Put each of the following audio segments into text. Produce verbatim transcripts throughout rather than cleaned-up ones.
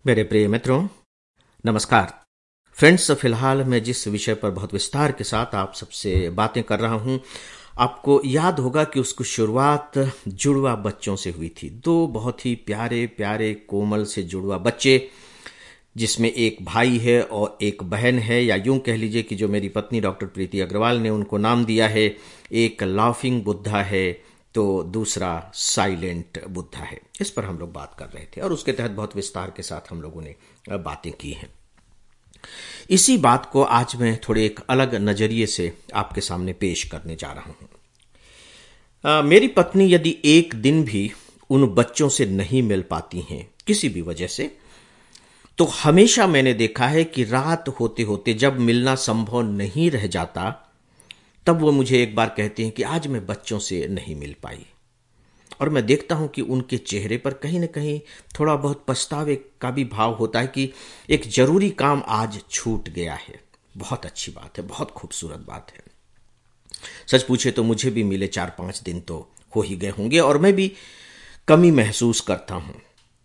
मेरे प्रिय मित्रों, नमस्कार। फ्रेंड्स, फिलहाल मैं जिस विषय पर बहुत विस्तार के साथ आप सबसे बातें कर रहा हूं, आपको याद होगा कि उसकी शुरुआत जुड़वा बच्चों से हुई थी। दो बहुत ही प्यारे प्यारे कोमल से जुड़वा बच्चे, जिसमें एक भाई है और एक बहन है, या यूं कह लीजिए कि जो मेरी पत्नी डॉक्टर प्रीति अग्रवाल ने उनको नाम दिया है, एक लाफिंग बुद्धा है तो दूसरा साइलेंट बुद्धा है। इस पर हम लोग बात कर रहे थे और उसके तहत बहुत विस्तार के साथ हम लोगों ने बातें की हैं। इसी बात को आज मैं थोड़े एक अलग नजरिए से आपके सामने पेश करने जा रहा हूं। आ, मेरी पत्नी यदि एक दिन भी उन बच्चों से नहीं मिल पाती हैं किसी भी वजह से, तो हमेशा मैंने देखा है कि रात होते होते जब मिलना संभव नहीं रह जाता, तब वो मुझे एक बार कहते हैं कि आज मैं बच्चों से नहीं मिल पाई। और मैं देखता हूं कि उनके चेहरे पर कहीं ना कहीं थोड़ा बहुत पछतावे का भी भाव होता है कि एक जरूरी काम आज छूट गया है। बहुत अच्छी बात है, बहुत खूबसूरत बात है। सच पूछे तो मुझे भी मिले चार पांच दिन तो हो ही गए होंगे और मैं भी कमी महसूस करता हूं।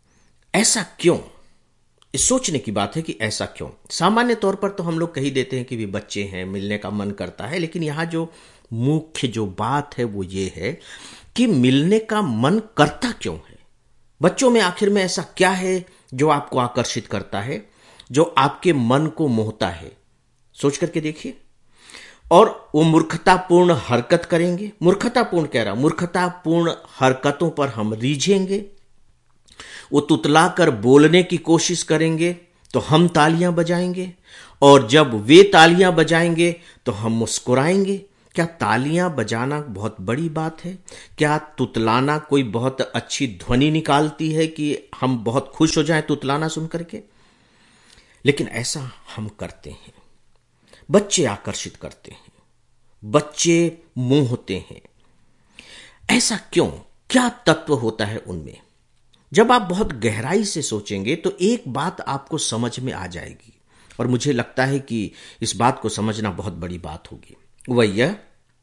ऐसा क्यों? इस सोचने की बात है कि ऐसा क्यों। सामान्य तौर पर तो हम लोग कही देते हैं कि भी बच्चे हैं, मिलने का मन करता है, लेकिन यहां जो मुख्य जो बात है वो ये है कि मिलने का मन करता क्यों है। बच्चों में आखिर में ऐसा क्या है जो आपको आकर्षित करता है, जो आपके मन को मोहता है? सोच करके देखिए। और वो मूर्खतापूर्ण हरकत करेंगे, मूर्खतापूर्ण कह रहा मूर्खतापूर्ण हरकतों पर हम रीझेंगे, वो तुतलाकर बोलने की कोशिश करेंगे तो हम तालियां बजाएंगे, और जब वे तालियां बजाएंगे तो हम मुस्कुराएंगे। क्या तालियां बजाना बहुत बड़ी बात है? क्या तुतलाना कोई बहुत अच्छी ध्वनि निकालती है कि हम बहुत खुश हो जाएं तुतलाना सुन करके? लेकिन ऐसा हम करते हैं। बच्चे आकर्षित करते हैं, बच्चे मोहते हैं। ऐसा क्यों? क्या तत्व होता है उनमें? जब आप बहुत गहराई से सोचेंगे तो एक बात आपको समझ में आ जाएगी, और मुझे लगता है कि इस बात को समझना बहुत बड़ी बात होगी। वह यह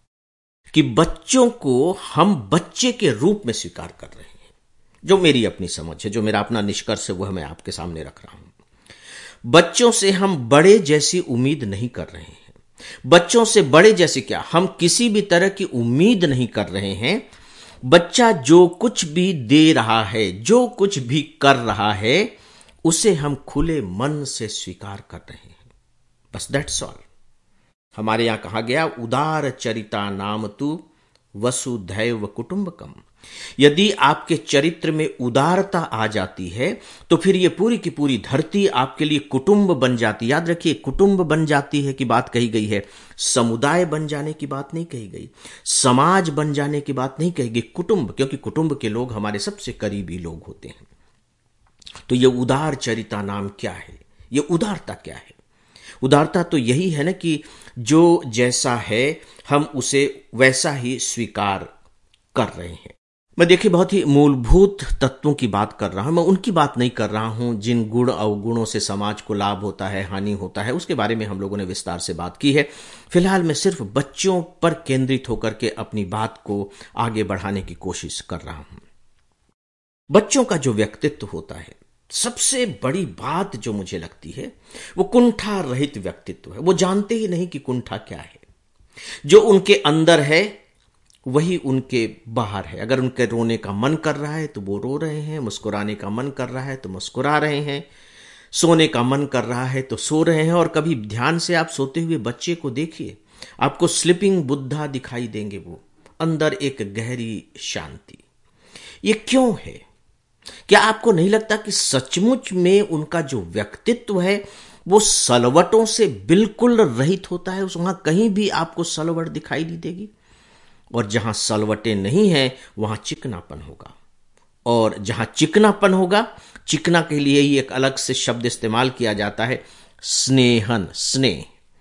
कि बच्चों को हम बच्चे के रूप में स्वीकार कर रहे हैं। जो मेरी अपनी समझ है, जो मेरा अपना निष्कर्ष है, वह मैं आपके सामने रख रहा हूं। बच्चों से हम बड़े जैसी उम्मीद नहीं कर रहे हैं। बच्चों से बड़े जैसे क्या, हम किसी भी तरह की उम्मीद नहीं कर रहे हैं। बच्चा जो कुछ भी दे रहा है, जो कुछ भी कर रहा है, उसे हम खुले मन से स्वीकार कर रहे हैं। बस दैट्स ऑल। हमारे यहां कहा गया, उदार चरिता नाम तु वसुधैव कुटुंबकम। यदि आपके चरित्र में उदारता आ जाती है तो फिर ये पूरी की पूरी धरती आपके लिए कुटुंब बन जाती। याद रखिए, कुटुंब बन जाती है कि बात कही गई है, समुदाय बन जाने की बात नहीं कही गई, समाज बन जाने की बात नहीं कही गई। कुटुंब, क्योंकि कुटुंब के लोग हमारे सबसे करीबी लोग होते हैं। तो ये उदार चरिता नाम क्या है? ये उदारता क्या है? उदारता तो यही है ना कि जो जैसा है हम उसे वैसा ही स्वीकार कर रहे हैं। मैं देखिए बहुत ही मूलभूत तत्वों की बात कर रहा हूं। मैं उनकी बात नहीं कर रहा हूं जिन गुण अवगुणों से समाज को लाभ होता है, हानि होता है, उसके बारे में हम लोगों ने विस्तार से बात की है। फिलहाल मैं सिर्फ बच्चों पर केंद्रित होकर के अपनी बात को आगे बढ़ाने की कोशिश कर रहा हूं। बच्चों का जो व्यक्तित्व होता है, सबसे बड़ी बात जो मुझे लगती है, वो कुंठा रहित व्यक्तित्व है। वो जानते ही नहीं कि कुंठा क्या है। जो उनके अंदर है वही उनके बाहर है। अगर उनके रोने का मन कर रहा है तो वो रो रहे हैं, मुस्कुराने का मन कर रहा है तो मुस्कुरा रहे हैं, सोने का मन कर रहा है तो सो रहे हैं। और कभी ध्यान से आप सोते हुए बच्चे को देखिए, आपको स्लीपिंग बुद्धा दिखाई देंगे। वो अंदर एक गहरी शांति। ये क्यों है? क्या आपको नहीं लगता कि सचमुच में उनका जो व्यक्तित्व है वो सलवटों से बिल्कुल रहित होता है? वहां कहीं भी आपको सलवट दिखाई नहीं देगी। और जहां सलवटें नहीं हैं वहां चिकनापन होगा। और जहां चिकनापन होगा, चिकना के लिए ही एक अलग से शब्द इस्तेमाल किया जाता है, स्नेहन। स्नेह,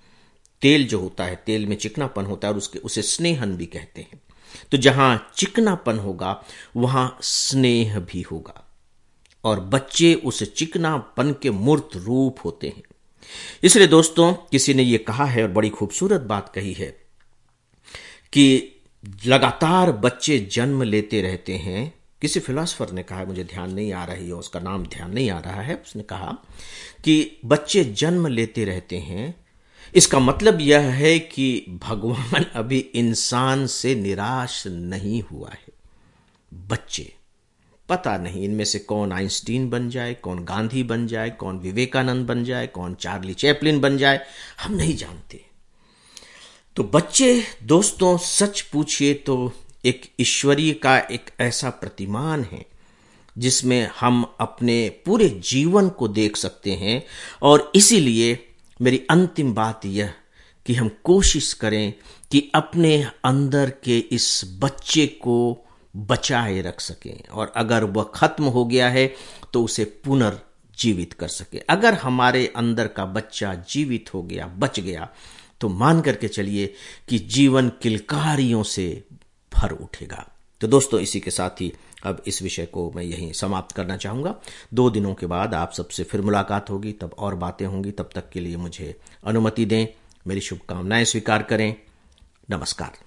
तेल जो होता है, तेल में चिकनापन होता है और उसके उसे स्नेहन भी कहते हैं। तो जहां चिकनापन होगा वहां स्नेह भी होगा, और बच्चे उस चिकनापन के मूर्त रूप होते हैं। इसलिए दोस्तों, किसी ने यह कहा है और बड़ी खूबसूरत बात कही है कि लगातार बच्चे जन्म लेते रहते हैं किसी फिलोसोफर ने कहा, मुझे ध्यान नहीं आ रही है, उसका नाम ध्यान नहीं आ रहा है, उसने कहा कि बच्चे जन्म लेते रहते हैं, इसका मतलब यह है कि भगवान अभी इंसान से निराश नहीं हुआ है। बच्चे, पता नहीं इनमें से कौन आइंस्टीन बन जाए, कौन गांधी बन जाए, कौन विवेकानंद बन जाए, कौन चार्ली चैपलिन बन जाए, हम नहीं जानते। तो बच्चे दोस्तों, सच पूछिए तो एक ईश्वरीय का एक ऐसा प्रतिमान है जिसमें हम अपने पूरे जीवन को देख सकते हैं। और इसीलिए मेरी अंतिम बात यह कि हम कोशिश करें कि अपने अंदर के इस बच्चे को बचाए रख सकें, और अगर वह खत्म हो गया है तो उसे पुनर्जीवित कर सके। अगर हमारे अंदर का बच्चा जीवित हो गया, बच गया, तो मान करके चलिए कि जीवन किलकारियों से भर उठेगा। तो दोस्तों, इसी के साथ ही अब इस विषय को मैं यहीं समाप्त करना चाहूंगा। दो दिनों के बाद आप सबसे फिर मुलाकात होगी, तब और बातें होंगी। तब तक के लिए मुझे अनुमति दें, मेरी शुभकामनाएं स्वीकार करें। नमस्कार।